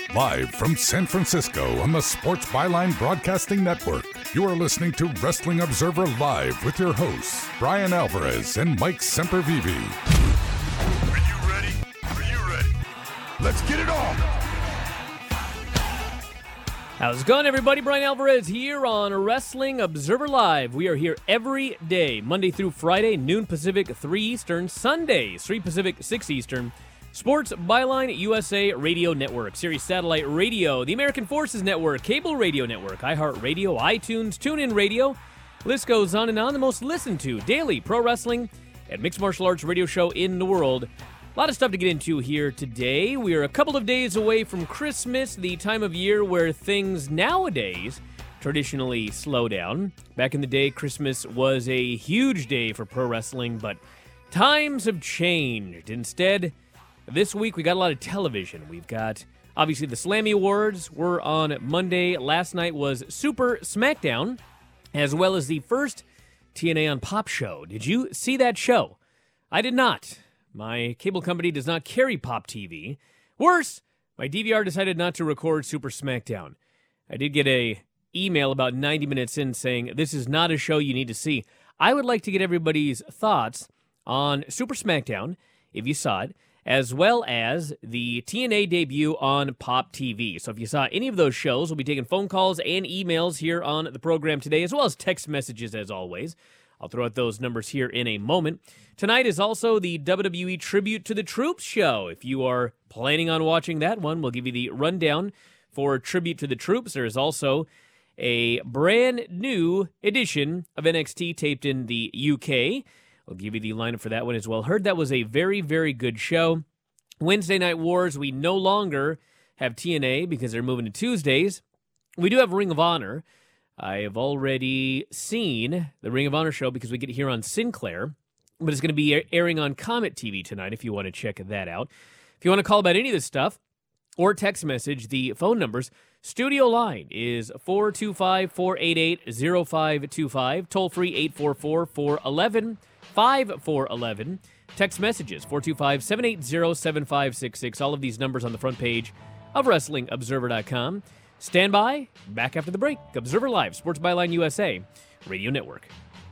Live from San Francisco on the Sports Byline Broadcasting Network, you are listening to Wrestling Observer Live with your hosts, Brian Alvarez and Mike Sempervive. Are you ready? Are you ready? Let's get it on! How's it going, everybody? Brian Alvarez here on Wrestling Observer Live. We are here every day, Monday through Friday, noon Pacific, 3 Eastern, Sundays, 3 Pacific, 6 Eastern. Sports Byline USA Radio Network, Sirius Satellite Radio, the American Forces Network, Cable Radio Network, iHeartRadio, iTunes, TuneIn Radio. List goes on and on. The most listened to daily pro wrestling and mixed martial arts radio show in the world. A lot of stuff to get into here today. We are a couple of days away from Christmas, the time of year where things nowadays traditionally slow down. Back in the day, Christmas was a huge day for pro wrestling, but times have changed. Instead, this week, we got a lot of television. We've got, obviously, the Slammy Awards were on Monday. Last night was Super SmackDown, as well as the first TNA on Pop show. Did you see that show? I did not. My cable company does not carry Pop TV. Worse, my DVR decided not to record Super SmackDown. I did get an email about 90 minutes in saying, this is not a show you need to see. I would like to get everybody's thoughts on Super SmackDown, if you saw it, as well as the TNA debut on Pop TV. So if you saw any of those shows, we'll be taking phone calls and emails here on the program today, as well as text messages, as always. I'll throw out those numbers here in a moment. Tonight is also the WWE Tribute to the Troops show. If you are planning on watching that one, we'll give you the rundown for Tribute to the Troops. There is also a brand new edition of NXT taped in the UK. I'll give you the lineup for that one as well. Heard that was a very, very good show. Wednesday Night Wars, we no longer have TNA because they're moving to Tuesdays. We do have Ring of Honor. I have already seen the Ring of Honor show because we get it here on Sinclair, but it's going to be airing on Comet TV tonight if you want to check that out. If you want to call about any of this stuff or text message, the phone numbers, studio line is 425-488-0525, toll-free 844-411-5411. Text messages, 425-780-7566. All of these numbers on the front page of WrestlingObserver.com. Stand by. Back after the break. Observer Live, Sports Byline USA, Radio Network.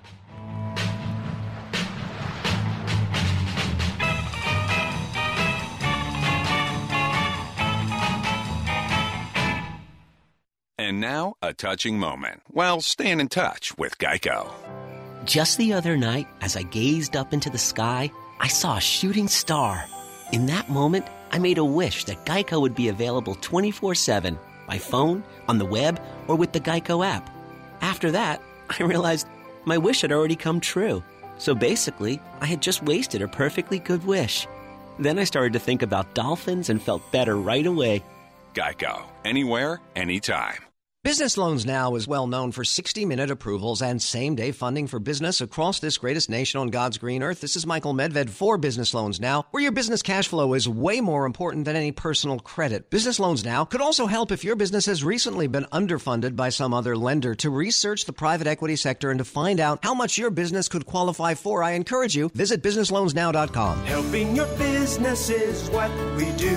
And now, a touching moment. Well, staying in touch with Geico. Just the other night, as I gazed up into the sky, I saw a shooting star. In that moment, I made a wish that Geico would be available 24/7, by phone, on the web, or with the Geico app. After that, I realized my wish had already come true. So basically, I had just wasted a perfectly good wish. Then I started to think about dolphins and felt better right away. Geico. Anywhere, anytime. Business Loans Now is well known for 60-minute approvals and same-day funding for business across this greatest nation on God's green earth. This is Michael Medved for Business Loans Now, where your business cash flow is way more important than any personal credit. Business Loans Now could also help if your business has recently been underfunded by some other lender. To research the private equity sector and to find out how much your business could qualify for, I encourage you, visit businessloansnow.com. Helping your business is what we do.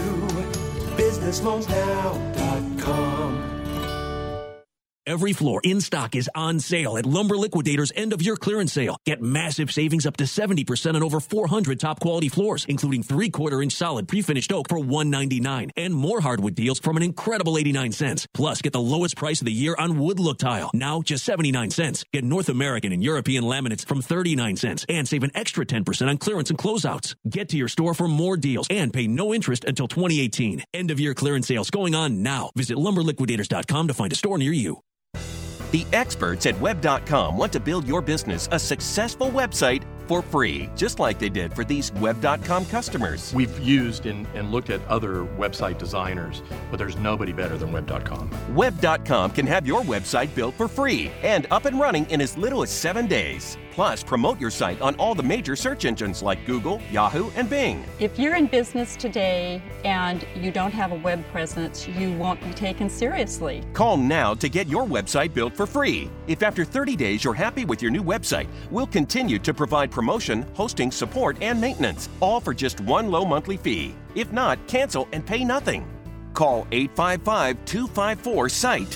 businessloansnow.com. Every floor in stock is on sale at Lumber Liquidators' end-of-year clearance sale. Get massive savings up to 70% on over 400 top-quality floors, including 3/4-inch solid pre-finished oak for $199, and more hardwood deals from an incredible 89 cents. Plus, get the lowest price of the year on wood look tile, now just 79 cents. Get North American and European laminates from 39 cents, and save an extra 10% on clearance and closeouts. Get to your store for more deals and pay no interest until 2018. End-of-year clearance sales going on now. Visit LumberLiquidators.com to find a store near you. The experts at Web.com want to build your business a successful website for free, just like they did for these Web.com customers. We've used and looked at other website designers, but there's nobody better than Web.com. Web.com can have your website built for free and up and running in as little as 7 days. Plus, promote your site on all the major search engines like Google, Yahoo, and Bing. If you're in business today and you don't have a web presence, you won't be taken seriously. Call now to get your website built for free. If after 30 days you're happy with your new website, we'll continue to provide promotion, hosting, support, and maintenance, all for just one low monthly fee. If not, cancel and pay nothing. Call 855-254-SITE,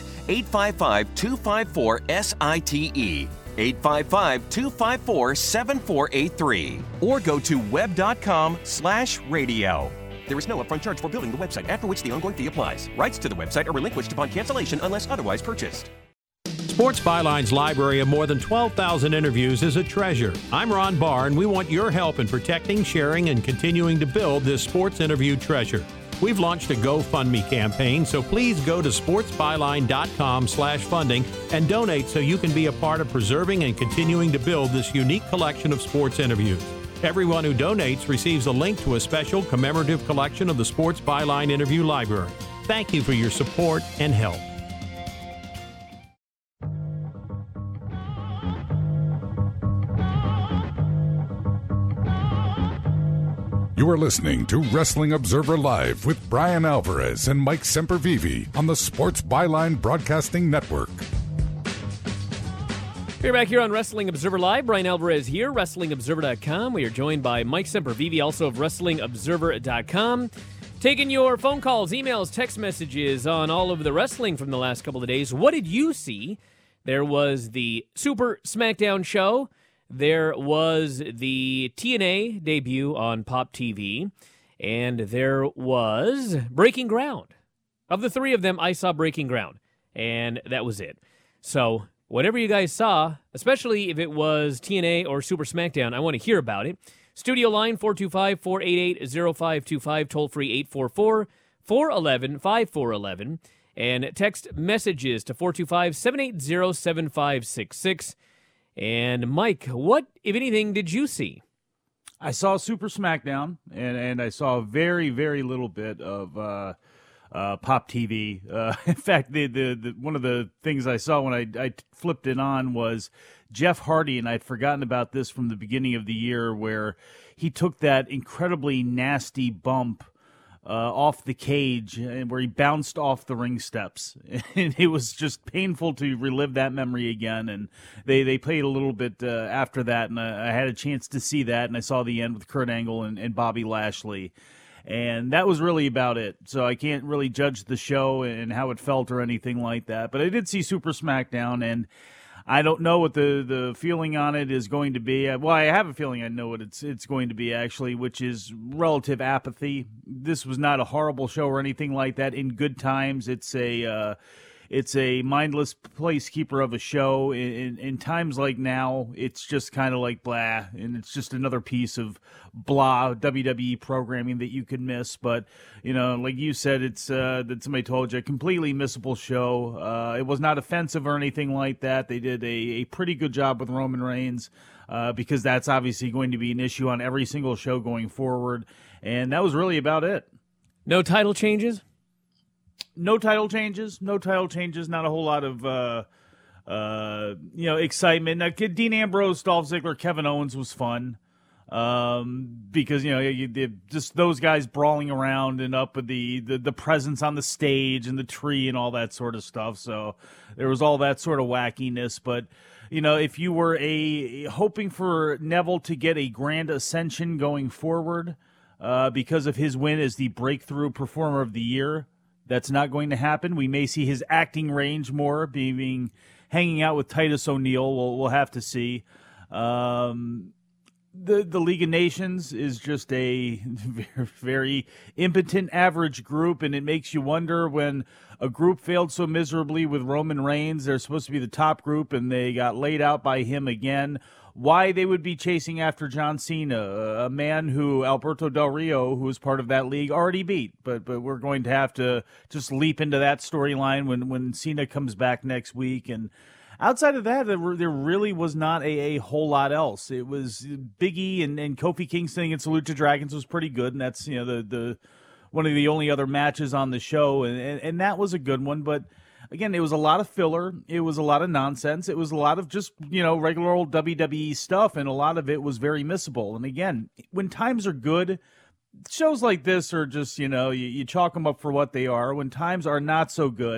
855-254-SITE, 855-254-7483, or go to web.com/radio. There is no upfront charge for building the website, after which the ongoing fee applies. Rights to the website are relinquished upon cancellation unless otherwise purchased. Sports Byline's library of more than 12,000 interviews is a treasure. I'm Ron Barr, and we want your help in protecting, sharing, and continuing to build this sports interview treasure. We've launched a GoFundMe campaign, so please go to sportsbyline.com/funding and donate so you can be a part of preserving and continuing to build this unique collection of sports interviews. Everyone who donates receives a link to a special commemorative collection of the Sports Byline interview library. Thank you for your support and help. You are listening to Wrestling Observer Live with Brian Alvarez and Mike Sempervive on the Sports Byline Broadcasting Network. We're back here on Wrestling Observer Live. Brian Alvarez here, WrestlingObserver.com. We are joined by Mike Sempervive, also of WrestlingObserver.com. Taking your phone calls, emails, text messages on all of the wrestling from the last couple of days. What did you see? There was the Super SmackDown show. There was the TNA debut on Pop TV. And there was Breaking Ground. Of the three of them, I saw Breaking Ground. And that was it. So whatever you guys saw, especially if it was TNA or Super SmackDown, I want to hear about it. Studio line 425-488-0525, toll-free 844-411-5411, and text messages to 425-780-7566. And Mike, what, if anything, did you see? I saw Super SmackDown, and I saw very, very little bit of Pop TV. In fact, the one of the things I saw when I flipped it on was Jeff Hardy, and I'd forgotten about this from the beginning of the year, where he took that incredibly nasty bump off the cage, and where he bounced off the ring steps. And it was just painful to relive that memory again. And they played a little bit after that, and I had a chance to see that, and I saw the end with Kurt Angle and Bobby Lashley. And that was really about it. So I can't really judge the show and how it felt or anything like that. But I did see Super SmackDown, and I don't know what the feeling on it is going to be. Well, I have a feeling I know what it's going to be, actually, which is relative apathy. This was not a horrible show or anything like that. In good times, it's a mindless placekeeper of a show. In times like now, it's just kind of like blah, and it's just another piece of blah WWE programming that you could miss. But, you know, like you said, it's that somebody told you, a completely missable show. It was not offensive or anything like that. They did a pretty good job with Roman Reigns, because that's obviously going to be an issue on every single show going forward. And that was really about it. No title changes? No title changes. Not a whole lot of, excitement. Now, Dean Ambrose, Dolph Ziggler, Kevin Owens was fun, because, just those guys brawling around and up with the presence on the stage and the tree and all that sort of stuff. So there was all that sort of wackiness. But, if you were hoping for Neville to get a grand ascension going forward, because of his win as the breakthrough performer of the year, that's not going to happen. We may see his acting range more, being hanging out with Titus O'Neil. We'll have to see. The League of Nations is just a very, very impotent average group, and it makes you wonder, when a group failed so miserably with Roman Reigns, they're supposed to be the top group, and they got laid out by him again, why they would be chasing after John Cena, a man who Alberto Del Rio, who was part of that league, already beat. But we're going to have to just leap into that storyline when Cena comes back next week. And outside of that, there really was not a whole lot else. It was Big E and Kofi Kingston against the Lucha Dragons was pretty good, and that's the one of the only other matches on the show, and that was a good one. But again, it was a lot of filler. It was a lot of nonsense. It was a lot of just, regular old WWE stuff, and a lot of it was very missable. And again, when times are good, shows like this are just, you chalk them up for what they are. When times are not so good,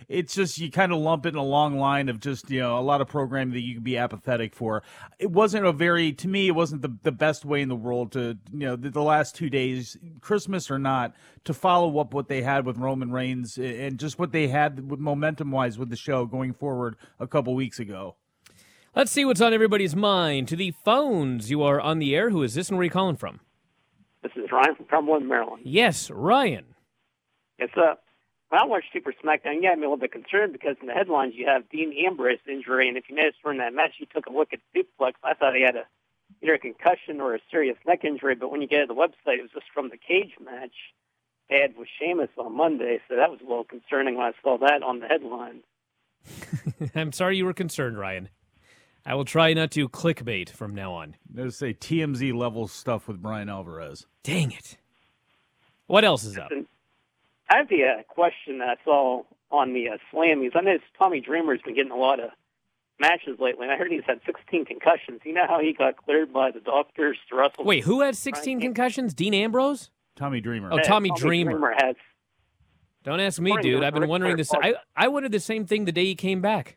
it's just you kind of lump it in a long line of just, a lot of programming that you can be apathetic for. It wasn't to me, it wasn't the best way in the world to, the last 2 days, Christmas or not, to follow up what they had with Roman Reigns and just what they had with momentum-wise with the show going forward a couple weeks ago. Let's see what's on everybody's mind. To the phones, you are on the air. Who is this and where are you calling from? This is Ryan from Cumberland, Maryland. Yes, Ryan. Yes, when I watched Super SmackDown, you got me a little bit concerned because in the headlines you have Dean Ambrose injury, and if you noticed during that match, you took a look at Suplex. I thought he had either a concussion or a serious neck injury, but when you get to the website, it was just from the cage match they had with Sheamus on Monday, so that was a little concerning when I saw that on the headlines. I'm sorry you were concerned, Ryan. I will try not to clickbait from now on. Let's say TMZ level stuff with Brian Alvarez. Dang it. What else is up? I have the question that I saw on the Slammies. I noticed Tommy Dreamer's been getting a lot of matches lately, and I heard he's had 16 concussions. You know how he got cleared by the doctors to wrestle? Wait, who had 16 concussions? Dean Ambrose? Tommy Dreamer. Oh, Tommy Dreamer. Has. Don't ask me, dude. I've been wondering this. I wondered the same thing the day he came back.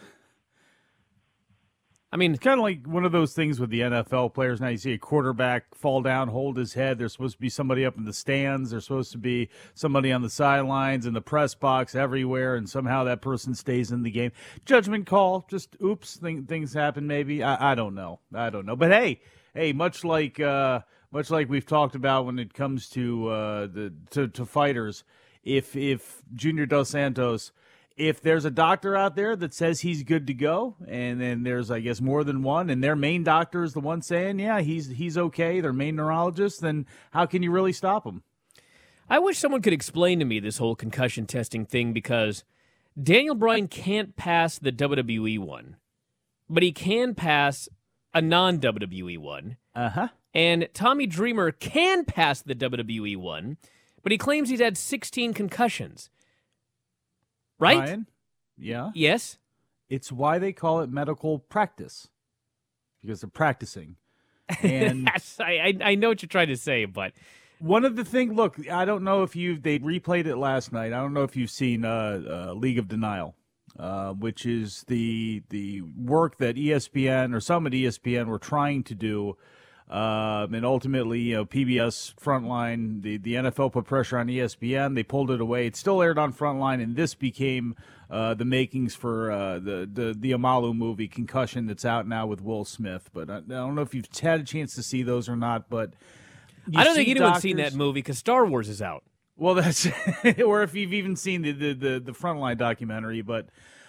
I mean, it's kind of like one of those things with the NFL players. Now you see a quarterback fall down, hold his head. There's supposed to be somebody up in the stands. There's supposed to be somebody on the sidelines, in the press box, everywhere, and somehow that person stays in the game. Judgment call. Just oops, things happen. Maybe I don't know. But hey, much like we've talked about when it comes to to fighters, if Junior Dos Santos. If there's a doctor out there that says he's good to go, and then there's, I guess, more than one, and their main doctor is the one saying, yeah, he's okay, their main neurologist, then how can you really stop him? I wish someone could explain to me this whole concussion testing thing, because Daniel Bryan can't pass the WWE one, but he can pass a non-WWE one. Uh-huh. And Tommy Dreamer can pass the WWE one, but he claims he's had 16 concussions. Right? Ryan? Yeah. Yes. It's why they call it medical practice, because they're practicing. And I know what you're trying to say, but one of the things. Look, I don't know if they replayed it last night. I don't know if you've seen League of Denial, which is the work that ESPN or some at ESPN were trying to do. And ultimately, PBS Frontline, the NFL put pressure on ESPN. They pulled it away. It still aired on Frontline, and this became the makings for the Amalu movie, Concussion, that's out now with Will Smith. But I don't know if you've had a chance to see those or not. But I don't think anyone's seen that movie because Star Wars is out. Well, that's or if you've even seen the Frontline documentary, but.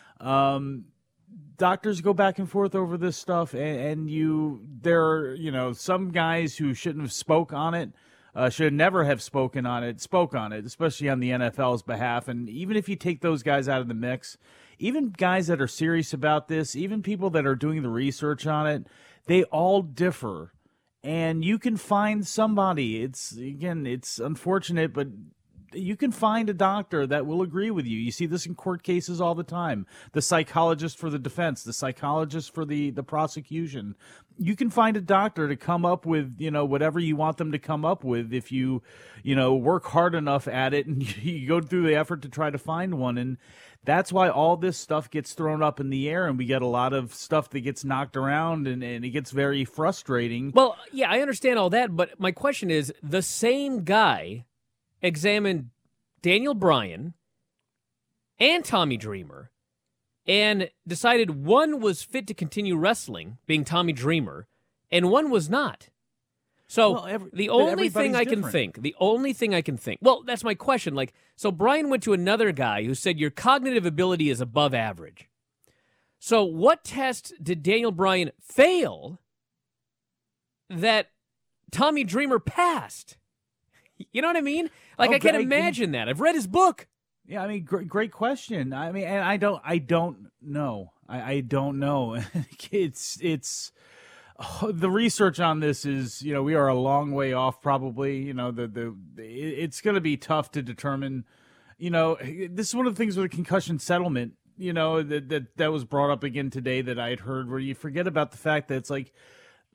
Doctors go back and forth over this stuff, and there are, some guys who shouldn't have spoke on it, should never have spoke on it, especially on the NFL's behalf. And even if you take those guys out of the mix, even guys that are serious about this, even people that are doing the research on it, they all differ. And you can find somebody. It's unfortunate, but you can find a doctor that will agree with you. You see this in court cases all the time. The psychologist for the defense, the psychologist for the prosecution. You can find a doctor to come up with, whatever you want them to come up with if you, work hard enough at it and you go through the effort to try to find one. And that's why all this stuff gets thrown up in the air, and we get a lot of stuff that gets knocked around, and it gets very frustrating. Well, yeah, I understand all that, but my question is, the same guy examined Daniel Bryan and Tommy Dreamer and decided one was fit to continue wrestling, being Tommy Dreamer, and one was not. So the only thing I can think, well, that's my question. So Bryan went to another guy who said your cognitive ability is above average. So what test did Daniel Bryan fail that Tommy Dreamer passed? You know what I mean? I can't imagine that. I've read his book. Yeah, I mean, great question. I mean, and I don't know. I don't know. It's the research on this is, we are a long way off. Probably, it's going to be tough to determine. This is one of the things with a concussion settlement. That was brought up again today that I had heard, where you forget about the fact that it's like,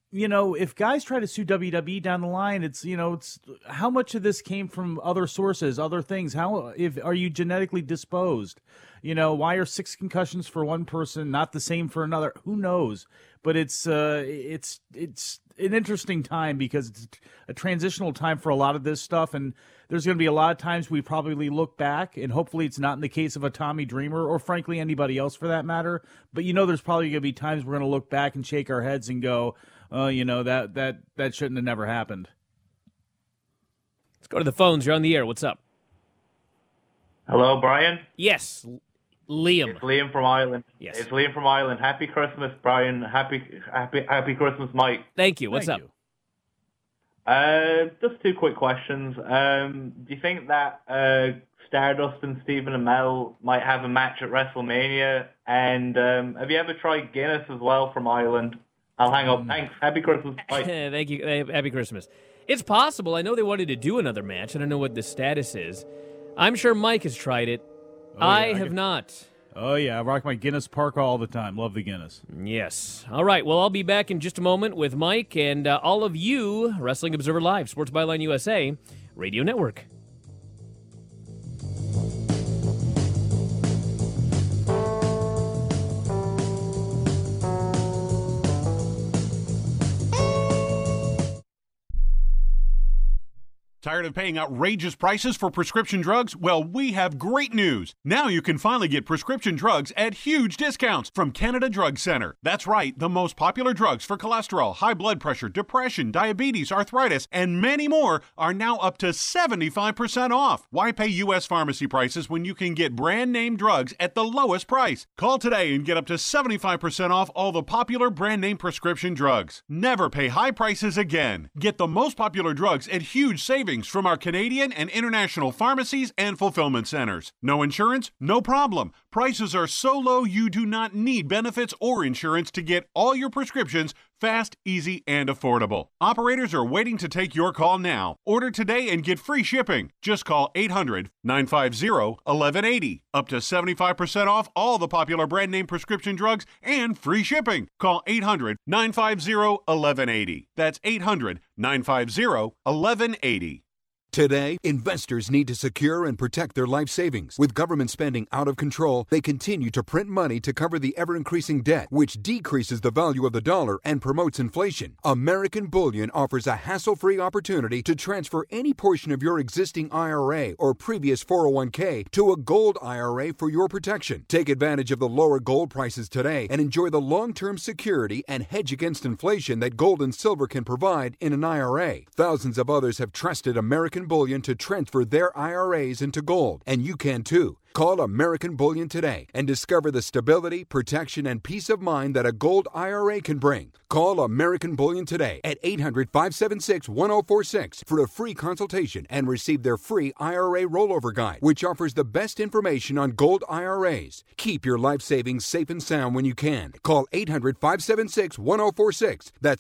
if guys try to sue WWE down the line, it's how much of this came from other sources, other things? Are you genetically disposed? Why are 6 concussions for one person not the same for another? Who knows? But it's an interesting time because it's a transitional time for a lot of this stuff, and there's going to be a lot of times we probably look back, and hopefully it's not in the case of a Tommy Dreamer or frankly anybody else for that matter. But there's probably going to be times we're going to look back and shake our heads and go, that shouldn't have never happened. Let's go to the phones. You're on the air. What's up? Hello, Brian? Yes, Liam. It's Liam from Ireland. Yes. It's Liam from Ireland. Happy Christmas, Brian. Happy Christmas, Mike. Thank you. What's up? Just 2 quick questions. Do you think that Stardust and Stephen Amell might have a match at WrestleMania? And have you ever tried Guinness as well from Ireland? I'll hang up. Thanks. Happy Christmas. Bye. Thank you. Happy Christmas. It's possible. I know they wanted to do another match. I don't know what the status is. I'm sure Mike has tried it. I have not. Oh, yeah. I rock my Guinness Park all the time. Love the Guinness. Yes. All right. Well, I'll be back in just a moment with Mike and all of you, Wrestling Observer Live, Sports Byline USA, Radio Network. Tired of paying outrageous prices for prescription drugs? Well, we have great news. Now you can finally get prescription drugs at huge discounts from Canada Drug Center. That's right, the most popular drugs for cholesterol, high blood pressure, depression, diabetes, arthritis, and many more are now up to 75% off. Why pay U.S. pharmacy prices when you can get brand name drugs at the lowest price? Call today and get up to 75% off all the popular brand name prescription drugs. Never pay high prices again. Get the most popular drugs at huge savings from our Canadian and international pharmacies and fulfillment centers. No insurance? No problem. Prices are so low you do not need benefits or insurance to get all your prescriptions fast, easy, and affordable. Operators are waiting to take your call now. Order today and get free shipping. Just call 800-950-1180. Up to 75% off all the popular brand name prescription drugs and free shipping. Call 800-950-1180. That's 800-950-1180. Today, investors need to secure and protect their life savings. With government spending out of control, they continue to print money to cover the ever-increasing debt, which decreases the value of the dollar and promotes inflation. American Bullion offers a hassle-free opportunity to transfer any portion of your existing IRA or previous 401k to a gold IRA for your protection. Take advantage of the lower gold prices today and enjoy the long-term security and hedge against inflation that gold and silver can provide in an IRA. Thousands of others have trusted American Bullion to transfer their IRAs into gold, and you can too. Call American Bullion today and discover the stability, protection, and peace of mind that a gold IRA can bring. Call American Bullion today at 800-576-1046 for a free consultation and receive their free IRA rollover guide, which offers the best information on gold IRAs. Keep your life savings safe and sound when you can. Call 800-576-1046. That's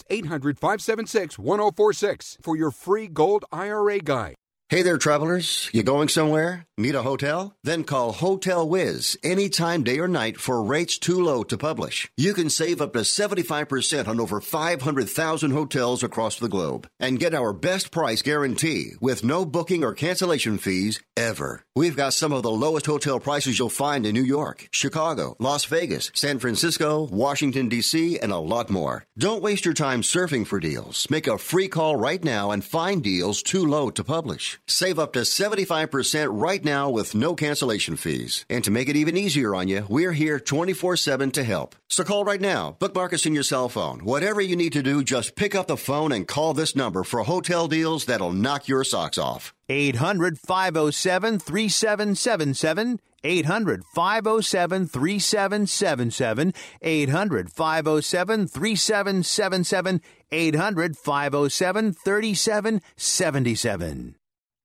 800-576-1046 for your free gold IRA guide. Hey there, travelers. You going somewhere? Need a hotel? Then call Hotel Wiz anytime, day or night, for rates too low to publish. You can save up to 75% on over 500,000 hotels across the globe and get our best price guarantee with no booking or cancellation fees ever. We've got some of the lowest hotel prices you'll find in New York, Chicago, Las Vegas, San Francisco, Washington, D.C., and a lot more. Don't waste your time surfing for deals. Make a free call right now and find deals too low to publish. Save up to 75% right now with no cancellation fees. And to make it even easier on you, we're here 24/7 to help. So call right now. Bookmark us in your cell phone. Whatever you need to do, just pick up the phone and call this number for hotel deals that'll knock your socks off. 800-507-3777. 800-507-3777. 800-507-3777. 800-507-3777.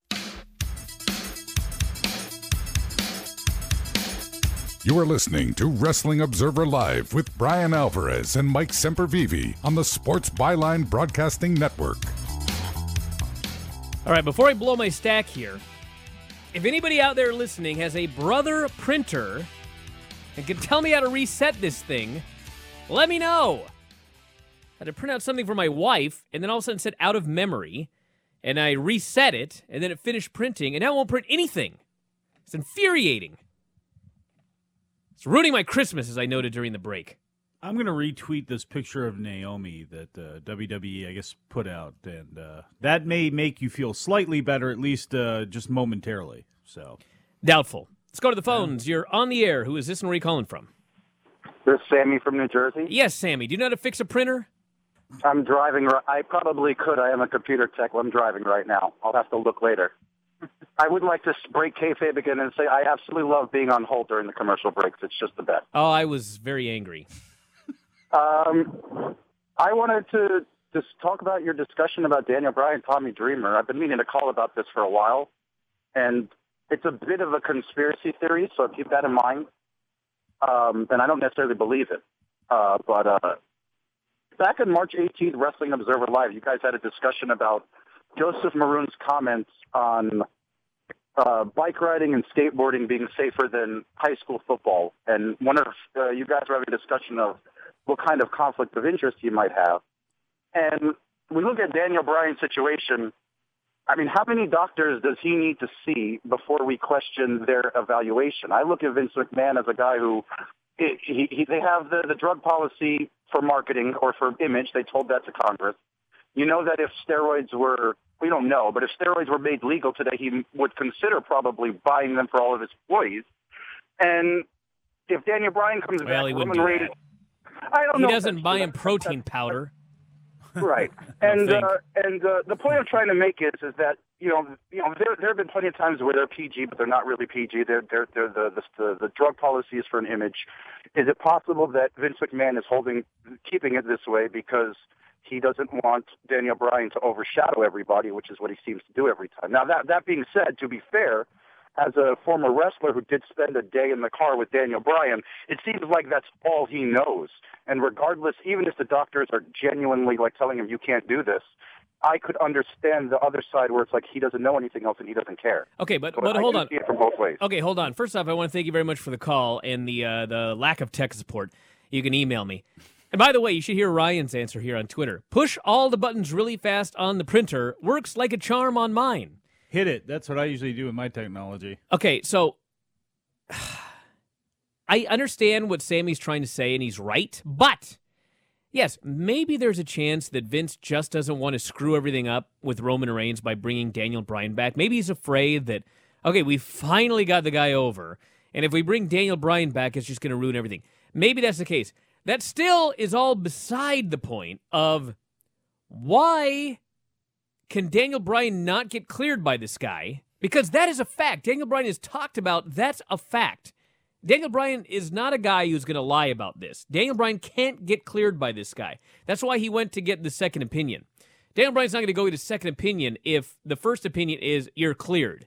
You are listening to Wrestling Observer Live with Brian Alvarez and Mike Sempervive on the Sports Byline Broadcasting Network. All right, before I blow my stack here, if anybody out there listening has a Brother printer and can tell me how to reset this thing, let me know. had to print out something for my wife, and then all of a sudden it said out of memory, and I reset it, and then it finished printing, and now it won't print anything. It's infuriating. It's ruining my Christmas, as I noted during the break. I'm going to retweet this picture of Naomi that WWE, I guess, put out, and that may make you feel slightly better, at least just momentarily. So Doubtful. Let's go to the phones. You're on the air. Who is this and where are you calling from? This is Sammy from New Jersey. Yes, Sammy. Do you know how to fix a printer? I'm driving. I probably could. I am a computer tech. I'm driving right now. I'll have to look later. I would like to break kayfabe again and say I absolutely love being on hold during the commercial breaks. It's just the best. Oh, I was very angry. I wanted to just talk about your discussion about Daniel Bryan, Tommy Dreamer. I've been meaning to call about this for a while, and it's a bit of a conspiracy theory, so keep that in mind. And I don't necessarily believe it. But back on March 18th, Wrestling Observer Live, you guys had a discussion about Joseph Maroon's comments on bike riding and skateboarding being safer than high school football. And one of you guys were having a discussion of what kind of conflict of interest he might have. And we look at Daniel Bryan's situation. I mean, how many doctors does he need to see before we question their evaluation? I look at Vince McMahon as a guy who they have the drug policy for marketing or for image. They told that to Congress. You know that if steroids were, we don't know, but if steroids were made legal today, he would consider probably buying them for all of his employees. And if Daniel Bryan comes back, he wouldn't do that. I don't know. He doesn't buy him protein powder. Right. And the point I'm trying to make is that there have been plenty of times where they're PG, but they're not really PG. They're the drug policy is for an image. Is it possible that Vince McMahon is keeping it this way because he doesn't want Daniel Bryan to overshadow everybody, which is what he seems to do every time? Now, that being said, to be fair, as a former wrestler who did spend a day in the car with Daniel Bryan, it seems like that's all he knows. And regardless, even if the doctors are genuinely telling him you can't do this, I could understand the other side where it's like he doesn't know anything else and he doesn't care. Okay, but I hold on. See it from both ways. Okay, hold on. First off, I want to thank you very much for the call and the lack of tech support. You can email me. And by the way, you should hear Ryan's answer here on Twitter. Push all the buttons really fast on the printer. Works like a charm on mine. Hit it. That's what I usually do with my technology. Okay, so I understand what Sammy's trying to say, and he's right. But, yes, maybe there's a chance that Vince just doesn't want to screw everything up with Roman Reigns by bringing Daniel Bryan back. Maybe he's afraid that, okay, we finally got the guy over, and if we bring Daniel Bryan back, it's just going to ruin everything. Maybe that's the case. That still is all beside the point of why can Daniel Bryan not get cleared by this guy? Because that is a fact. Daniel Bryan has talked about that's a fact. Daniel Bryan is not a guy who's going to lie about this. Daniel Bryan can't get cleared by this guy. That's why he went to get the second opinion. Daniel Bryan's not going to go get a second opinion if the first opinion is you're cleared.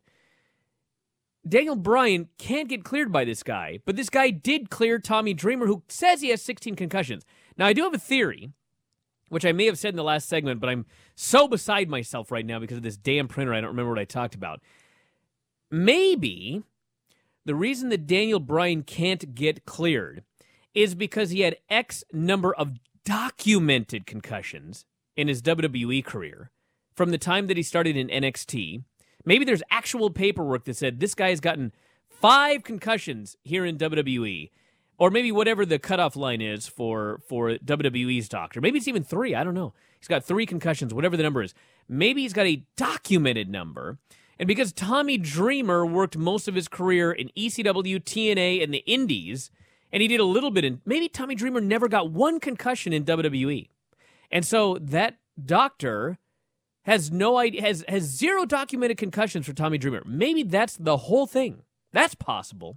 Daniel Bryan can't get cleared by this guy, but this guy did clear Tommy Dreamer, who says he has 16 concussions. Now, I do have a theory, which I may have said in the last segment, but I'm so beside myself right now because of this damn printer, I don't remember what I talked about. Maybe the reason that Daniel Bryan can't get cleared is because he had X number of documented concussions in his WWE career from the time that he started in NXT. Maybe there's actual paperwork that said this guy has gotten 5 concussions here in WWE. Or maybe whatever the cutoff line is for WWE's doctor. Maybe it's even 3. I don't know. He's got 3 concussions, whatever the number is. Maybe he's got a documented number. And because Tommy Dreamer worked most of his career in ECW, TNA, and the Indies, and he did a little bit in... Maybe Tommy Dreamer never got 1 concussion in WWE. And so that doctor has no idea, has 0 documented concussions for Tommy Dreamer. Maybe that's the whole thing. That's possible.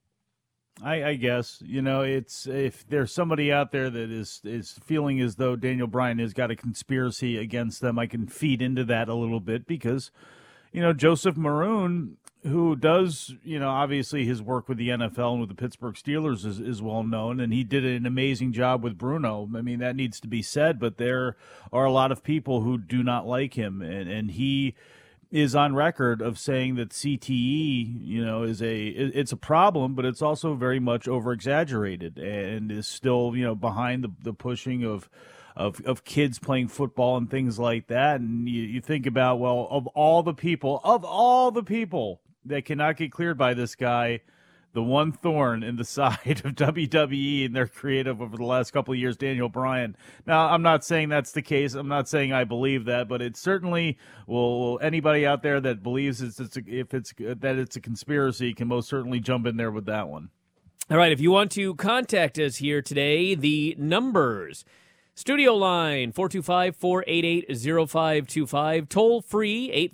I guess, it's if there's somebody out there that is feeling as though Daniel Bryan has got a conspiracy against them, I can feed into that a little bit because, Joseph Maroon, who does, obviously his work with the NFL and with the Pittsburgh Steelers is well known, and he did an amazing job with Bruno. I mean, that needs to be said, but there are a lot of people who do not like him, and he is on record of saying that CTE, it's a problem, but it's also very much over-exaggerated and is still, behind the pushing of of kids playing football and things like that. And you think about, well, of all the people that cannot get cleared by this guy, the one thorn in the side of WWE and their creative over the last couple of years, Daniel Bryan. Now, I'm not saying that's the case. I'm not saying I believe that, but it certainly will. Anybody out there that believes that it's a conspiracy can most certainly jump in there with that one. All right, if you want to contact us here today, the numbers. Studio line, 425-488-0525. Toll free,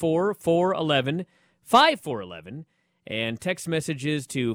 844-411-5411. And text messages to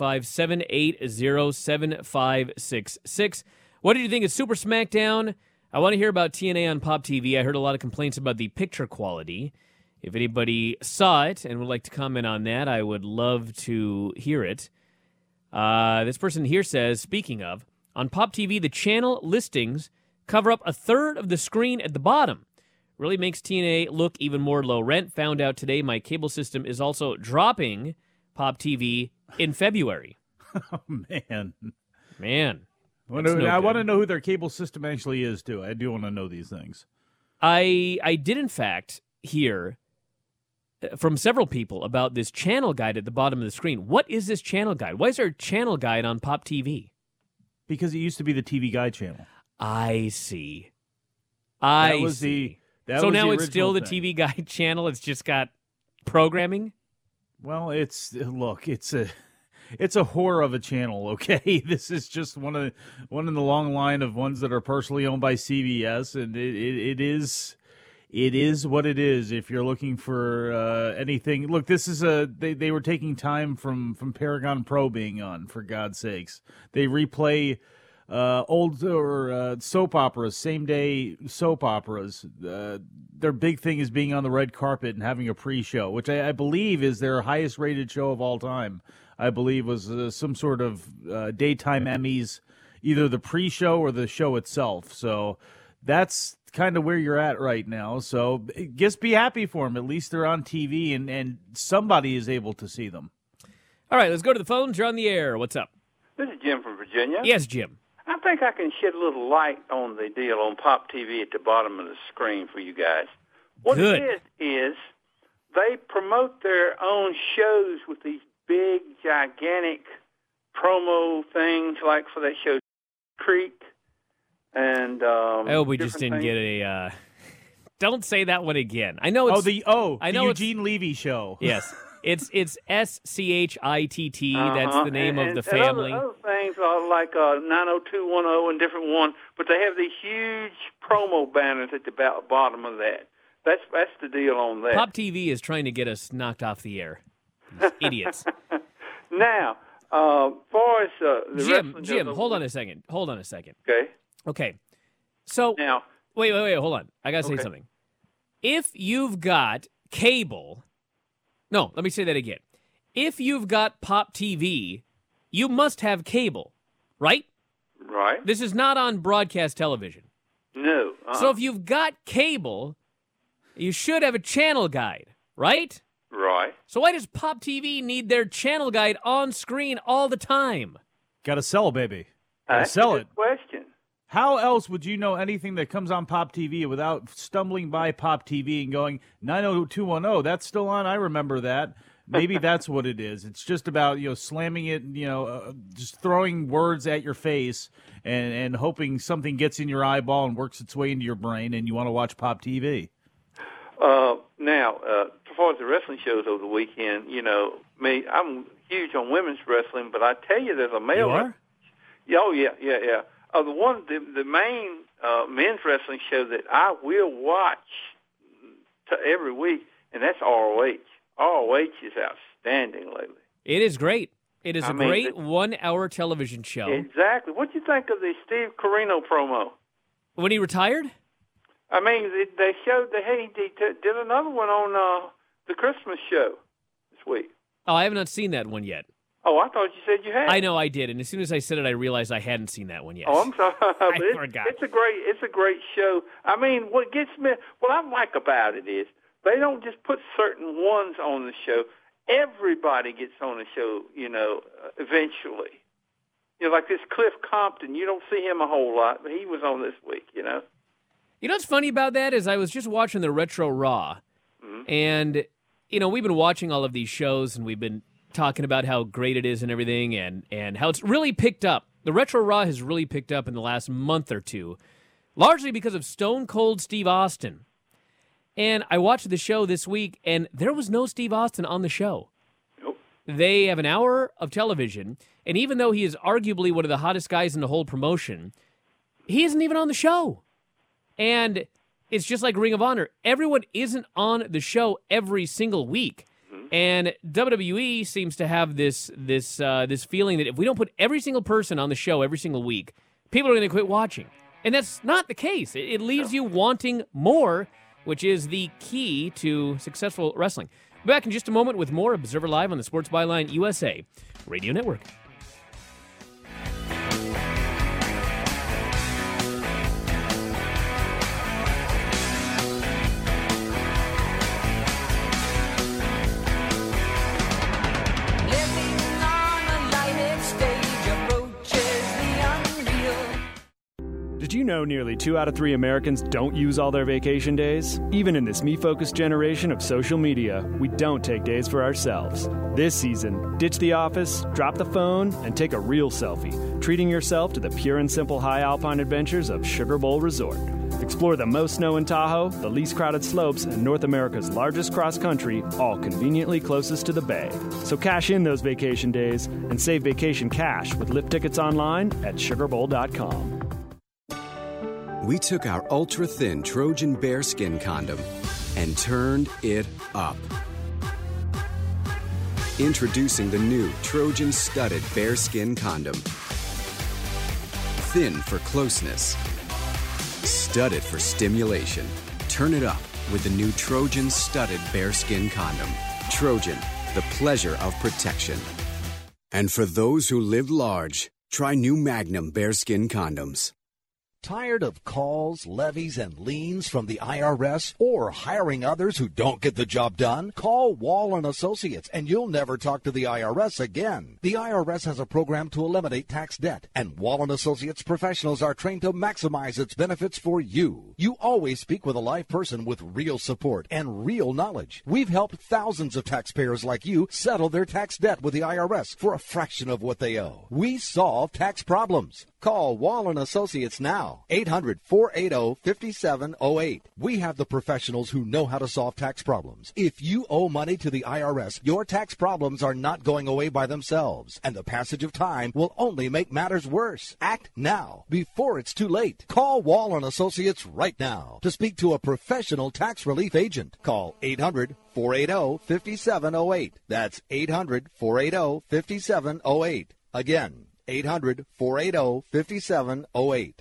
425-780-7566. What did you think of Super SmackDown? I want to hear about TNA on Pop TV. I heard a lot of complaints about the picture quality. If anybody saw it and would like to comment on that, I would love to hear it. This person here says, speaking of, on Pop TV, the channel listings cover up a third of the screen at the bottom. Really makes TNA look even more low rent. Found out today my cable system is also dropping Pop TV in February. Oh, man. I want to know who their cable system actually is, too. I do want to know these things. I did, in fact, hear from several people about this channel guide at the bottom of the screen. What is this channel guide? Why is there a channel guide on Pop TV? Because it used to be the TV Guide channel. I see. So now it's still the TV Guide channel. It's just got programming. Well, it's a whore of a channel. Okay, this is just one in the long line of ones that are personally owned by CBS, and it is what it is. If you're looking for anything, look, this is they were taking time from Paragon Pro being on. For God's sakes, they replay old or soap operas, same day soap operas. Their big thing is being on the red carpet and having a pre-show, which I believe is their highest rated show of all time. I believe was some sort of daytime Emmys, either the pre-show or the show itself. So that's kind of where you're at right now. So just be happy for them. At least they're on TV and somebody is able to see them. All right, let's go to the phones. You're on the air. What's up? This is Jim from Virginia. Yes, Jim. I think I can shed a little light on the deal on Pop TV at the bottom of the screen for you guys. What Good. it is they promote their own shows with these big, gigantic promo things, like for that show Creek. And I hope we just didn't get a. Don't say that one again. I know it's the Eugene Levy show. Yes, it's SCHITT. That's the name of the family. Other things are like 90210 and different ones, but they have these huge promo banners at the bottom of that. That's the deal on that. Pop TV is trying to get us knocked off the air. Idiots. Now, far as the Jim, hold on a second. Okay. So now, wait, hold on. I gotta say something. If you've got cable, no, let me say that again. If you've got Pop TV, you must have cable, right? Right. This is not on broadcast television. No. So if you've got cable, you should have a channel guide, right? Right. So why does Pop TV need their channel guide on screen all the time? Got to sell, baby. Got to sell it. Question. How else would you know anything that comes on Pop TV without stumbling by Pop TV and going, 90210, that's still on? I remember that. Maybe that's what it is. It's just about, slamming it, just throwing words at your face and hoping something gets in your eyeball and works its way into your brain and you want to watch Pop TV. Now, as far as the wrestling shows over the weekend, I'm huge on women's wrestling, but I tell you, there's a male. You are? Yeah. The main men's wrestling show that I will watch every week, and that's ROH. ROH is outstanding lately. It is great. It is a great 1 hour television show. Exactly. What do you think of the Steve Corino promo? When he retired? I mean, they showed that he did another one on the Christmas show this week. Oh, I have not seen that one yet. Oh, I thought you said you had. I know I did, and as soon as I said it, I realized I hadn't seen that one yet. Oh, I'm sorry. I forgot. It's a great show. I mean, what I like about it is they don't just put certain ones on the show. Everybody gets on the show, eventually. like this Cliff Compton, you don't see him a whole lot, but he was on this week, You know what's funny about that is I was just watching the Retro Raw, and, we've been watching all of these shows, and we've been talking about how great it is and everything, and how it's really picked up. The Retro Raw has really picked up in the last month or two, largely because of Stone Cold Steve Austin. And I watched the show this week, and there was no Steve Austin on the show. Nope. They have an hour of television, and even though he is arguably one of the hottest guys in the whole promotion, he isn't even on the show. And it's just like Ring of Honor. Everyone isn't on the show every single week. And WWE seems to have this feeling that if we don't put every single person on the show every single week, people are going to quit watching. And that's not the case. It leaves you wanting more, which is the key to successful wrestling. Back in just a moment with more Observer Live on the Sports Byline USA Radio Network. Did you know nearly 2 out of 3 Americans don't use all their vacation days? Even in this me-focused generation of social media, we don't take days for ourselves. This season, ditch the office, drop the phone, and take a real selfie, treating yourself to the pure and simple high alpine adventures of Sugar Bowl Resort. Explore the most snow in Tahoe, the least crowded slopes, and North America's largest cross-country, all conveniently closest to the bay. So cash in those vacation days and save vacation cash with lift tickets online at sugarbowl.com. We took our ultra-thin Trojan bearskin condom and turned it up. Introducing the new Trojan studded bearskin condom. Thin for closeness, studded for stimulation. Turn it up with the new Trojan studded bearskin condom. Trojan, the pleasure of protection. And for those who live large, try new Magnum bearskin condoms. Tired of calls, levies, and liens from the IRS or hiring others who don't get the job done? Call Wall & Associates and you'll never talk to the IRS again. The IRS has a program to eliminate tax debt, and Wall & Associates professionals are trained to maximize its benefits for you. You always speak with a live person with real support and real knowledge. We've helped thousands of taxpayers like you settle their tax debt with the IRS for a fraction of what they owe. We solve tax problems. Call Wall & Associates now, 800-480-5708. We have the professionals who know how to solve tax problems. If you owe money to the IRS, your tax problems are not going away by themselves, and the passage of time will only make matters worse. Act now, before it's too late. Call Wall & Associates right now to speak to a professional tax relief agent. Call 800-480-5708. That's 800-480-5708. Again, 800-480-5708.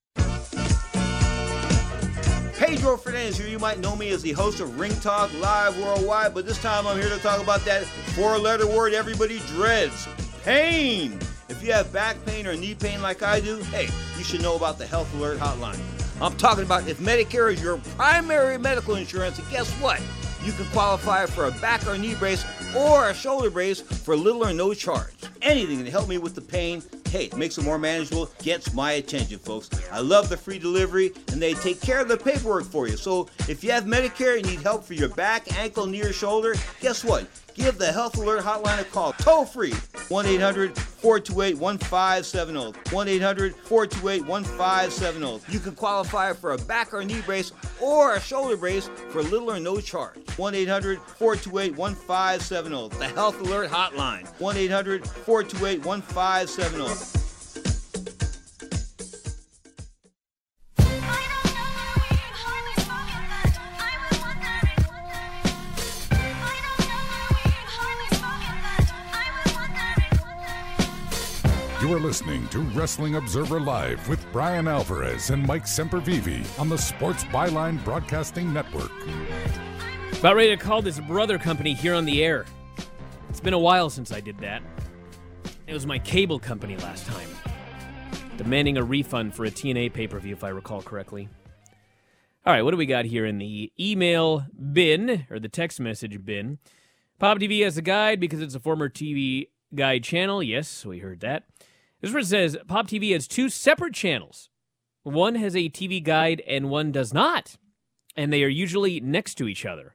Pedro Fernandez here. You might know me as the host of Ring Talk Live Worldwide, but this time I'm here to talk about that 4-letter word everybody dreads, pain. If you have back pain or knee pain like I do, hey, you should know about the Health Alert Hotline. I'm talking about if Medicare is your primary medical insurance, and guess what? You can qualify for a back or knee brace or a shoulder brace for little or no charge. Anything to help me with the pain, hey, makes it more manageable, gets my attention, folks. I love the free delivery, and they take care of the paperwork for you. So if you have Medicare and need help for your back, ankle, knee, or shoulder, guess what? Give the Health Alert Hotline a call, toll-free, 1-800-428-1570, 1-800-428-1570. You can qualify for a back or knee brace or a shoulder brace for little or no charge. 1-800-428-1570, the Health Alert Hotline, 1-800-428-1570. You are listening to Wrestling Observer Live with Brian Alvarez and Mike Sempervive on the Sports Byline Broadcasting Network. About ready to call this brother company here on the air. It's been a while since I did that. It was my cable company last time, demanding a refund for a TNA pay-per-view, if I recall correctly. All right, what do we got here in the email bin, or the text message bin? Pop TV has a guide because it's a former TV Guide channel. Yes, we heard that. This one says Pop TV has 2 separate channels. One has a TV guide and one does not. And they are usually next to each other.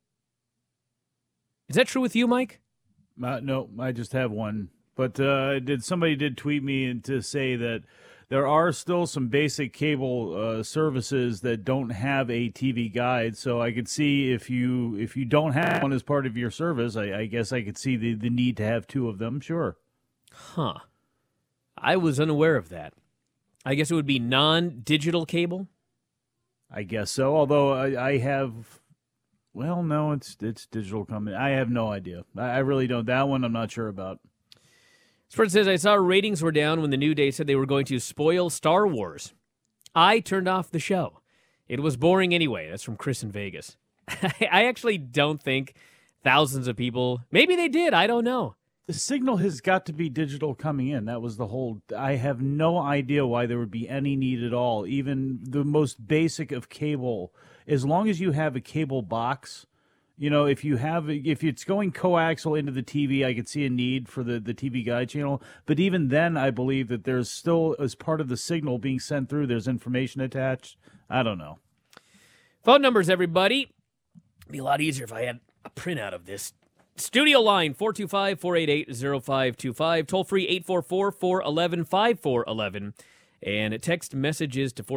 Is that true with you, Mike? No, I just have one. But somebody did tweet me to say that there are still some basic cable services that don't have a TV guide. So I could see if you don't have one as part of your service, I guess I could see the need to have 2 of them. Sure. Huh. I was unaware of that. I guess it would be non-digital cable? I guess so. Although I have, well, no, it's digital coming. I have no idea. I really don't. That one I'm not sure about. Spurt says, I saw ratings were down when the New Day said they were going to spoil Star Wars. I turned off the show. It was boring anyway. That's from Chris in Vegas. I actually don't think thousands of people, maybe they did, I don't know. The signal has got to be digital coming in. That was the whole, I have no idea why there would be any need at all. Even the most basic of cable, as long as you have a cable box, you know, if it's going coaxial into the TV, I could see a need for the TV guide channel. But even then, I believe that there's still, as part of the signal being sent through, there's information attached. I don't know. Phone numbers, everybody. It'd be a lot easier if I had a printout of this. Studio line, 425-488-0525. Toll free, 844-411-5411. And text messages to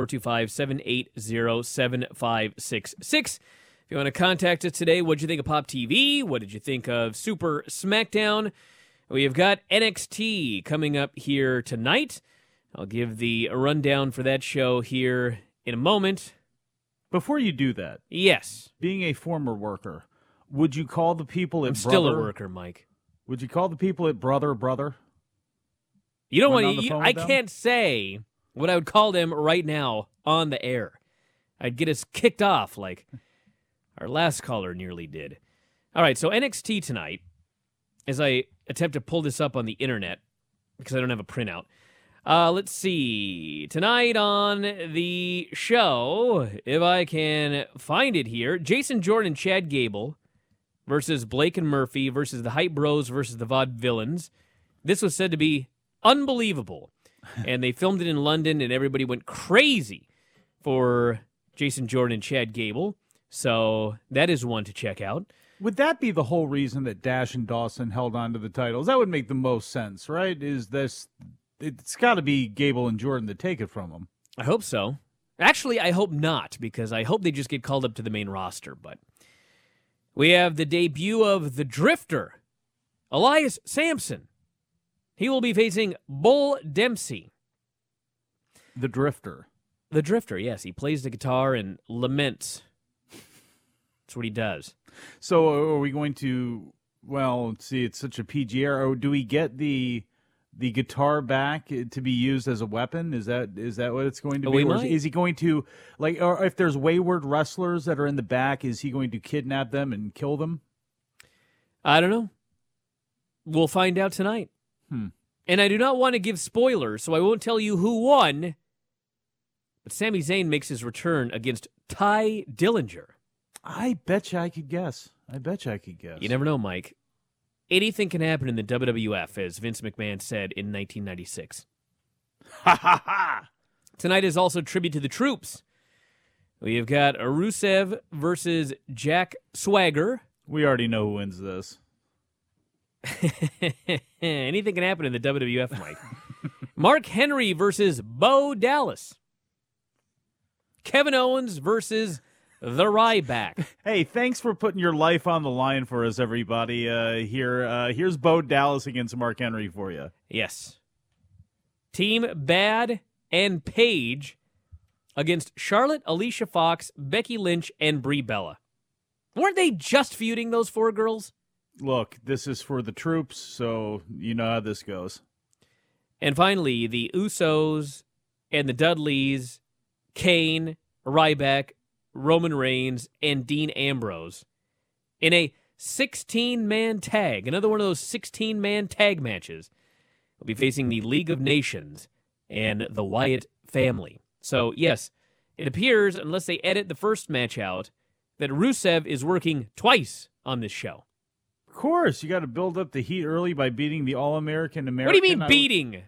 425-780-7566. If you want to contact us today, what did you think of Pop TV? What did you think of Super SmackDown? We've got NXT coming up here tonight. I'll give the rundown for that show here in a moment. Before you do that, yes, being a former worker, would you call the people at I'm Brother? Still a worker, Mike. Would you call the people at Brother? You don't want to. I can't say what I would call them right now on the air. I'd get us kicked off like our last caller nearly did. All right, so NXT tonight, as I attempt to pull this up on the internet because I don't have a printout. Let's see. Tonight on the show, if I can find it here, Jason Jordan and Chad Gable versus Blake and Murphy versus the Hype Bros versus the Vaudevillains. This was said to be unbelievable. And they filmed it in London, and everybody went crazy for Jason Jordan and Chad Gable. So that is one to check out. Would that be the whole reason that Dash and Dawson held on to the titles? That would make the most sense, right? It's got to be Gable and Jordan that take it from them. I hope so. Actually, I hope not, because I hope they just get called up to the main roster. But we have the debut of the Drifter, Elias Sampson. He will be facing Bull Dempsey. The Drifter. The Drifter, yes. He plays the guitar and laments. That's what he does. So are we going to, well, see, it's such a PG era. Or do we get the guitar back to be used as a weapon? Is that what it's going to be? Or is he going to, like, or if there's wayward wrestlers that are in the back, is he going to kidnap them and kill them? I don't know. We'll find out tonight. And I do not want to give spoilers, so I won't tell you who won. But Sami Zayn makes his return against Ty Dillinger. I bet you I could guess. You never know, Mike. Anything can happen in the WWF, as Vince McMahon said in 1996. Ha ha ha! Tonight is also tribute to the troops. We have got Rusev versus Jack Swagger. We already know who wins this. Anything can happen in the WWF, Mike. Mark Henry versus Bo Dallas. Kevin Owens versus the Ryback. Hey, thanks for putting your life on the line for us, everybody. Here's Bo Dallas against Mark Henry for you. Yes. Team Bad and Paige against Charlotte, Alicia Fox, Becky Lynch, and Brie Bella. Weren't they just feuding, those 4 girls? Look, this is for the troops, so you know how this goes. And finally, the Usos and the Dudleys, Kane, Ryback, Roman Reigns, and Dean Ambrose in a 16-man tag. Another one of those 16-man tag matches. Will be facing the League of Nations and the Wyatt family. So, yes, it appears, unless they edit the first match out, that Rusev is working twice on this show. Of course, you got to build up the heat early by beating the All-American. What do you mean beating?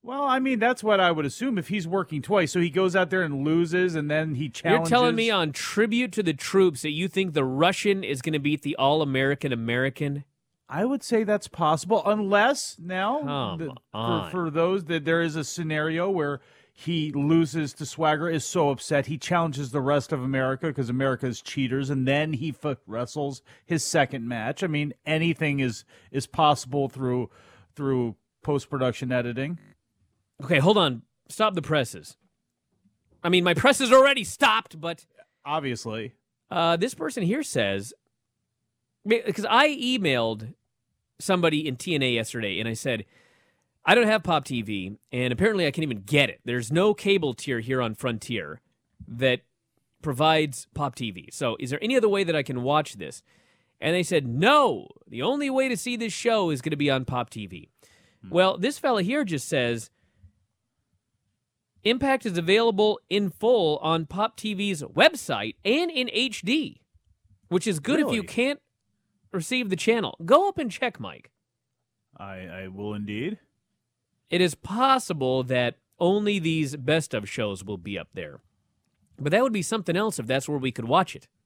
Well, I mean, that's what I would assume if he's working twice. So he goes out there and loses, and then he challenges. You're telling me on Tribute to the Troops that you think the Russian is going to beat the All-American American? I would say that's possible, unless now, for those, that there is a scenario where he loses to Swagger, is so upset, he challenges the rest of America because America is cheaters, and then he wrestles his second match. I mean, anything is possible through post-production editing. Okay, hold on. Stop the presses. I mean, my press is already stopped, but... Obviously. This person here says... Because I emailed somebody in TNA yesterday, and I said, I don't have Pop TV, and apparently I can't even get it. There's no cable tier here on Frontier that provides Pop TV. So is there any other way that I can watch this? And they said, no, the only way to see this show is going to be on Pop TV. Well, this fella here just says... Impact is available in full on Pop TV's website and in HD, which is good if you can't receive the channel. Go up and check, Mike. I will indeed. It is possible that only these best of shows will be up there. But that would be something else if that's where we could watch it.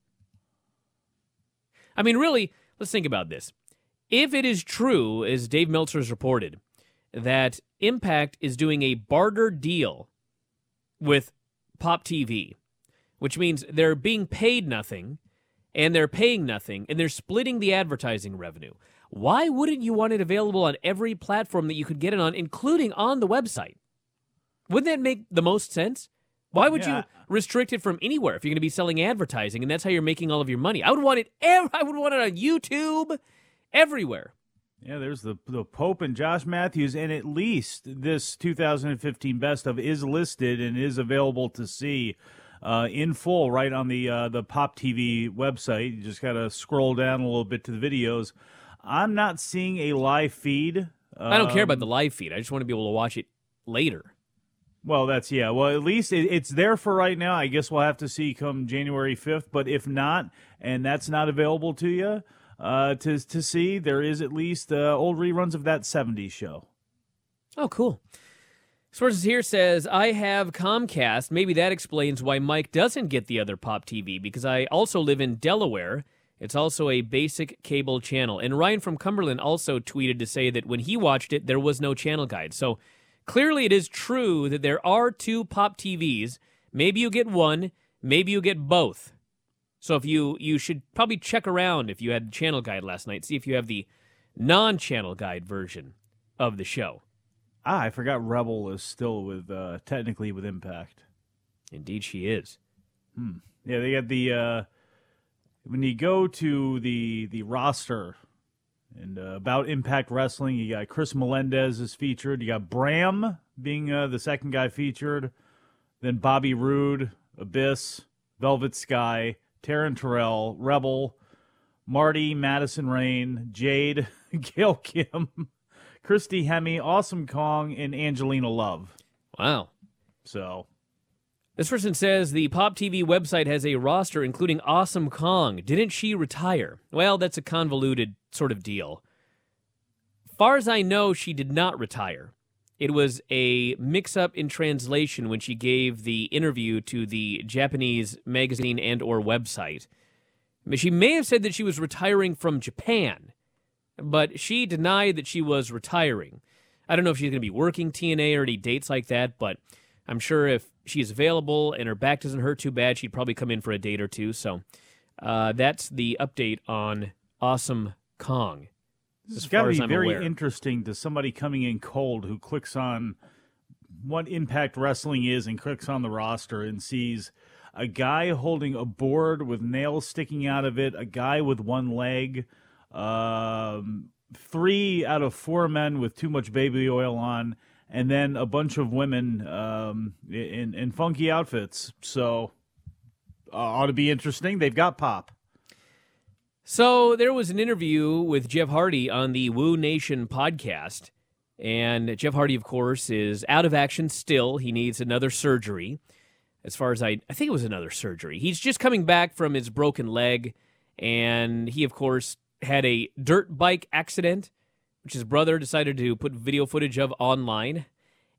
I mean, really, let's think about this. If it is true, as Dave Meltzer's reported, that Impact is doing a barter deal with Pop TV, which means they're being paid nothing, and they're paying nothing, and they're splitting the advertising revenue. Why wouldn't you want it available on every platform that you could get it on, including on the website? Wouldn't that make the most sense? Why would you restrict it from anywhere if you're going to be selling advertising, and that's how you're making all of your money? I would want it on YouTube, everywhere. Yeah, there's the Pope and Josh Matthews, and at least this 2015 Best of is listed and is available to see in full right on the Pop TV website. You just got to scroll down a little bit to the videos. I'm not seeing a live feed. I don't care about the live feed. I just want to be able to watch it later. Well, well, at least it's there for right now. I guess we'll have to see come January 5th. But if not, and that's not available to you, to see, there is at least old reruns of that 70s show. Oh, cool. Sources here says, I have Comcast. Maybe that explains why Mike doesn't get the other Pop TV, because I also live in Delaware. It's also a basic cable channel. And Ryan from Cumberland also tweeted to say that when he watched it, there was no channel guide. So clearly it is true that there are two Pop TVs. Maybe you get one, maybe you get both. So if you should probably check around if you had the channel guide last night, see if you have the non-channel guide version of the show. I forgot Rebel is still technically with Impact. Indeed she is. Yeah, they got the, when you go to the roster and about Impact Wrestling, you got Chris Melendez is featured. You got Bram being the second guy featured. Then Bobby Roode, Abyss, Velvet Sky, Taryn Terrell, Rebel, Marty, Madison Rain, Jade, Gail Kim, Christy Hemme, Awesome Kong, and Angelina Love. Wow. So, this person says the Pop TV website has a roster including Awesome Kong. Didn't she retire? Well, that's a convoluted sort of deal. Far as I know, she did not retire. It was a mix-up in translation when she gave the interview to the Japanese magazine and or website. She may have said that she was retiring from Japan, but she denied that she was retiring. I don't know if she's going to be working TNA or any dates like that, but I'm sure if she's available and her back doesn't hurt too bad, she'd probably come in for a date or two. So that's the update on Awesome Kong. It's got to be very interesting to somebody coming in cold who clicks on what Impact Wrestling is and clicks on the roster and sees a guy holding a board with nails sticking out of it, a guy with one leg, 3 out of 4 men with too much baby oil on, and then a bunch of women in funky outfits. So ought to be interesting. They've got Pop. So there was an interview with Jeff Hardy on the Woo Nation podcast, and Jeff Hardy, of course, is out of action still. He needs another surgery. As far as I think it was another surgery. He's just coming back from his broken leg, and he, of course, had a dirt bike accident, which his brother decided to put video footage of online.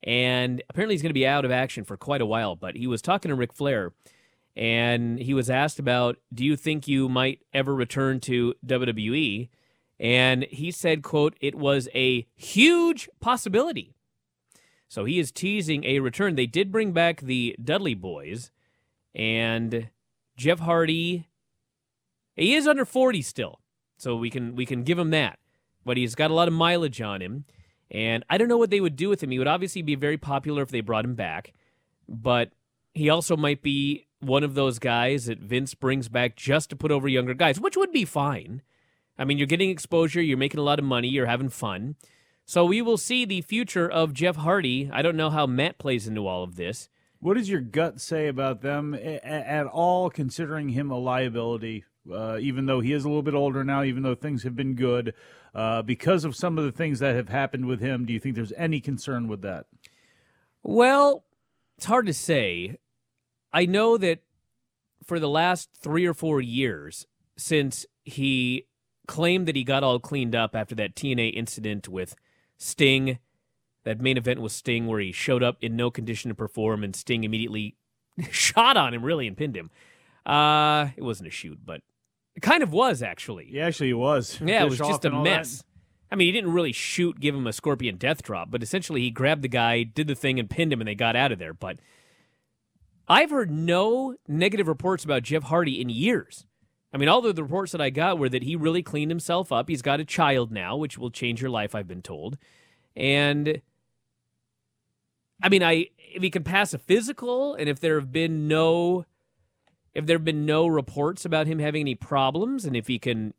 And apparently he's going to be out of action for quite a while. But he was talking to Ric Flair, and he was asked about, do you think you might ever return to WWE? And he said, quote, it was a huge possibility. So he is teasing a return. They did bring back the Dudley Boys, and Jeff Hardy, he is under 40 still, so we can give him that. But he's got a lot of mileage on him, and I don't know what they would do with him. He would obviously be very popular if they brought him back, but he also might be one of those guys that Vince brings back just to put over younger guys, which would be fine. I mean, you're getting exposure, you're making a lot of money, you're having fun. So we will see the future of Jeff Hardy. I don't know how Matt plays into all of this. What does your gut say about them at all, considering him a liability, even though he is a little bit older now, even though things have been good? Because of some of the things that have happened with him, do you think there's any concern with that? Well, it's hard to say. I know that for the last 3 or 4 years, since he claimed that he got all cleaned up after that TNA incident with Sting, that main event with Sting where he showed up in no condition to perform and Sting immediately shot on him, really, and pinned him. It wasn't a shoot, but it kind of was, actually. Yeah, actually it was. Yeah, it was just a mess. I mean, he didn't really give him a scorpion death drop, but essentially he grabbed the guy, did the thing, and pinned him, and they got out of there. But I've heard no negative reports about Jeff Hardy in years. I mean, all the reports that I got were that he really cleaned himself up. He's got a child now, which will change your life, I've been told. And, I mean, if he can pass a physical, and if there have been no reports about him having any problems, and if he can,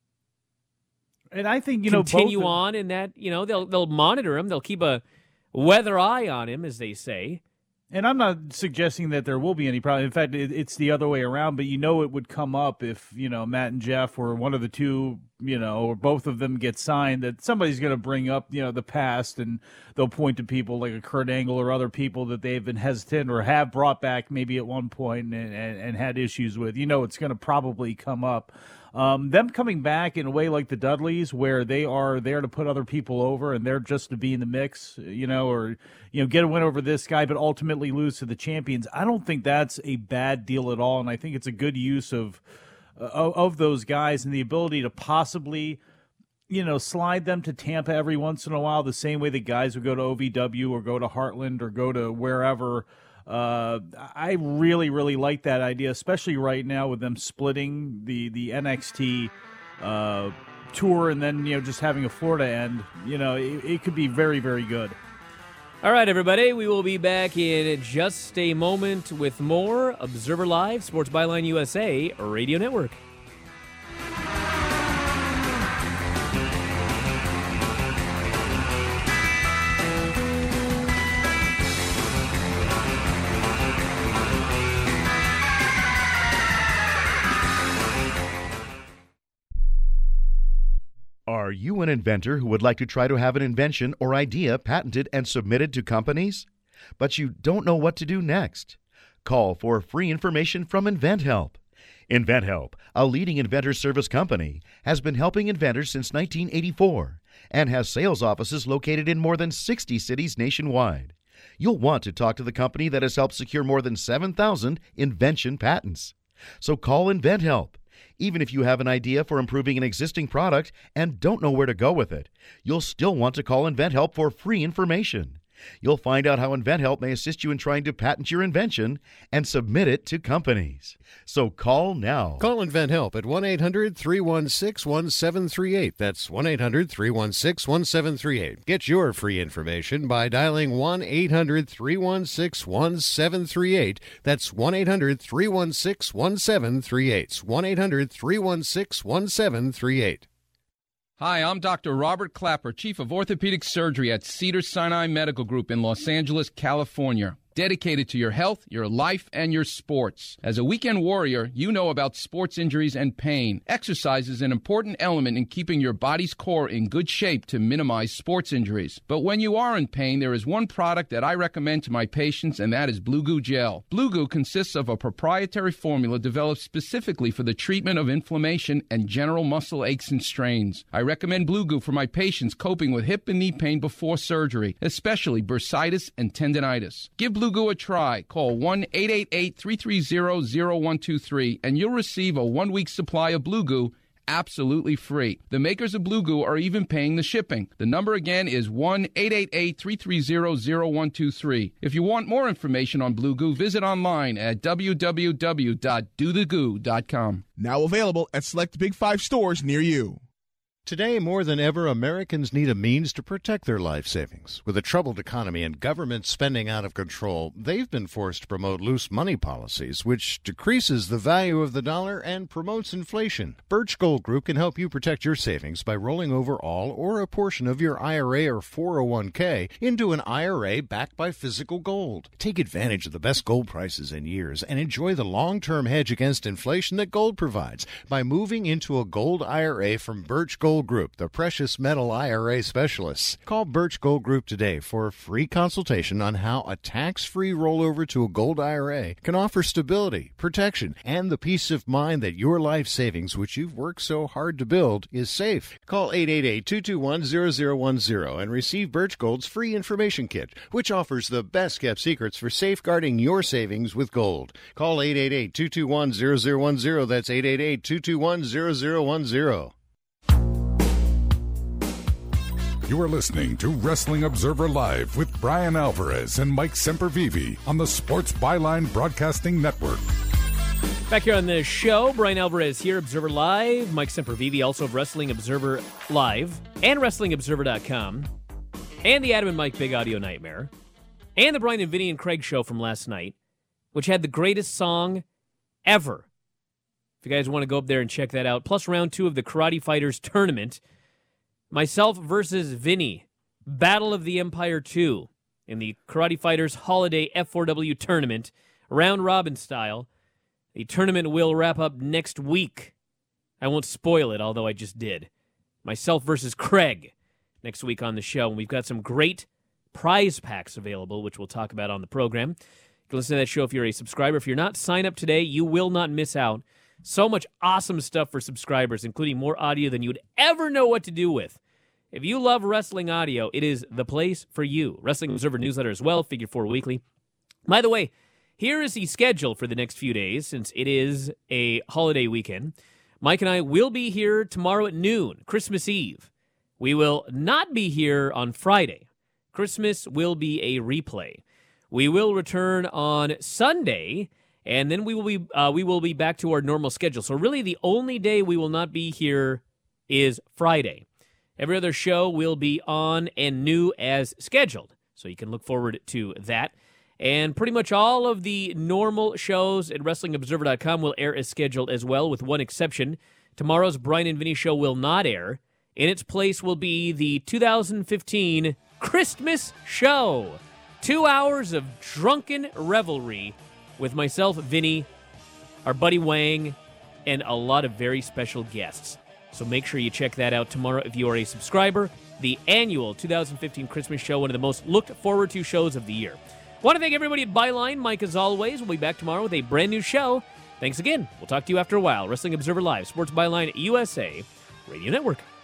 and I think continue on in that, they'll monitor him, they'll keep a weather eye on him, as they say. And I'm not suggesting that there will be any problem. In fact, it's the other way around. But it would come up if Matt and Jeff or one of the two, or both of them get signed, that somebody's going to bring up the past, and they'll point to people like a Kurt Angle or other people that they've been hesitant or have brought back maybe at one point and had issues with. It's going to probably come up. Them coming back in a way like the Dudleys, where they are there to put other people over and they're just to be in the mix, or get a win over this guy, but ultimately lose to the champions. I don't think that's a bad deal at all, and I think it's a good use of those guys and the ability to possibly, slide them to Tampa every once in a while, the same way the guys would go to OVW or go to Heartland or go to wherever. I really, really like that idea, especially right now with them splitting the NXT tour and then just having a Florida end. It could be very, very good. All right, everybody, we will be back in just a moment with more Observer Live, Sports Byline USA Radio Network. Are you an inventor who would like to try to have an invention or idea patented and submitted to companies? But you don't know what to do next? Call for free information from InventHelp. InventHelp, a leading inventor service company, has been helping inventors since 1984 and has sales offices located in more than 60 cities nationwide. You'll want to talk to the company that has helped secure more than 7,000 invention patents. So call InventHelp. Even if you have an idea for improving an existing product and don't know where to go with it, you'll still want to call InventHelp for free information. You'll find out how InventHelp may assist you in trying to patent your invention and submit it to companies. So call now. Call InventHelp at 1-800-316-1738. That's 1-800-316-1738. Get your free information by dialing 1-800-316-1738. That's 1-800-316-1738. 1-800-316-1738. Hi, I'm Dr. Robert Clapper, Chief of Orthopedic Surgery at Cedars-Sinai Medical Group in Los Angeles, California. dedicated to your health, your life, and your sports. As a weekend warrior, you know about sports injuries and pain. Exercise is an important element in keeping your body's core in good shape to minimize sports injuries. But when you are in pain, there is one product that I recommend to my patients, and that is Blue Goo Gel. Blue Goo consists of a proprietary formula developed specifically for the treatment of inflammation and general muscle aches and strains. I recommend Blue Goo for my patients coping with hip and knee pain before surgery, especially bursitis and tendinitis. Give Blue Goo a try. Call 1-888-330-0123 and you'll receive a 1-week supply of Blue Goo absolutely free. The makers of Blue Goo are even paying the shipping. The number again is 1-888-330-0123. If you want more information on Blue Goo, visit online at www.dothegoo.com. Now available at select Big 5 stores near you. Today, more than ever, Americans need a means to protect their life savings. With a troubled economy and government spending out of control, they've been forced to promote loose money policies, which decreases the value of the dollar and promotes inflation. Birch Gold Group can help you protect your savings by rolling over all or a portion of your IRA or 401k into an IRA backed by physical gold. Take advantage of the best gold prices in years and enjoy the long-term hedge against inflation that gold provides by moving into a gold IRA from Birch Gold Group, the precious metal IRA specialists. Call Birch Gold Group today for a free consultation on how a tax-free rollover to a gold IRA can offer stability, protection, and the peace of mind that your life savings, which you've worked so hard to build, is safe. Call 888-221-0010 and receive Birch Gold's free information kit, which offers the best-kept secrets for safeguarding your savings with gold. Call 888-221-0010. That's 888-221-0010. You are listening to Wrestling Observer Live with Brian Alvarez and Mike Sempervive on the Sports Byline Broadcasting Network. Back here on the show, Brian Alvarez here, Observer Live. Mike Sempervive, also of Wrestling Observer Live and WrestlingObserver.com, and the Adam and Mike Big Audio Nightmare, and the Brian and Vinny and Craig show from last night, which had the greatest song ever. If you guys want to go up there and check that out, plus round 2 of the Karate Fighters tournament. Myself versus Vinny, Battle of the Empire 2 in the Karate Fighters Holiday F4W tournament, round robin style. The tournament will wrap up next week. I won't spoil it, although I just did. Myself versus Craig next week on the show, and we've got some great prize packs available, which we'll talk about on the program. You can listen to that show if you're a subscriber. If you're not, sign up today. You will not miss out. So much awesome stuff for subscribers, including more audio than you would ever know what to do with. If you love wrestling audio, it is the place for you. Wrestling Observer newsletter as well, Figure 4 Weekly. By the way, here is the schedule for the next few days, since it is a holiday weekend. Mike and I will be here tomorrow at noon, Christmas Eve. We will not be here on Friday. Christmas will be a replay. We will return on Sunday, and then we will be back to our normal schedule. So really the only day we will not be here is Friday. Every other show will be on and new as scheduled. So you can look forward to that. And pretty much all of the normal shows at WrestlingObserver.com will air as scheduled as well, with one exception. Tomorrow's Brian and Vinny show will not air. In its place will be the 2015 Christmas show. 2 hours of drunken revelry with myself, Vinny, our buddy Wang, and a lot of very special guests. So make sure you check that out tomorrow if you are a subscriber. The annual 2015 Christmas show, one of the most looked forward to shows of the year. Want to thank everybody at Byline. Mike, as always, we'll be back tomorrow with a brand new show. Thanks again. We'll talk to you after a while. Wrestling Observer Live, Sports Byline USA Radio Network.